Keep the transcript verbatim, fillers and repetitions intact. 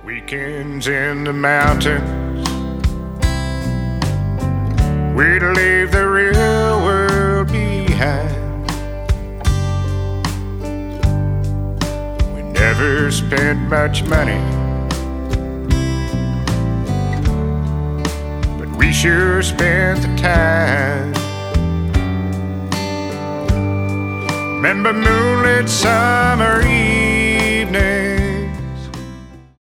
Weekends in the mountains, we'd leave the real world behind. We never spent much money, but we sure spent the time. Remember moonlit summer evenings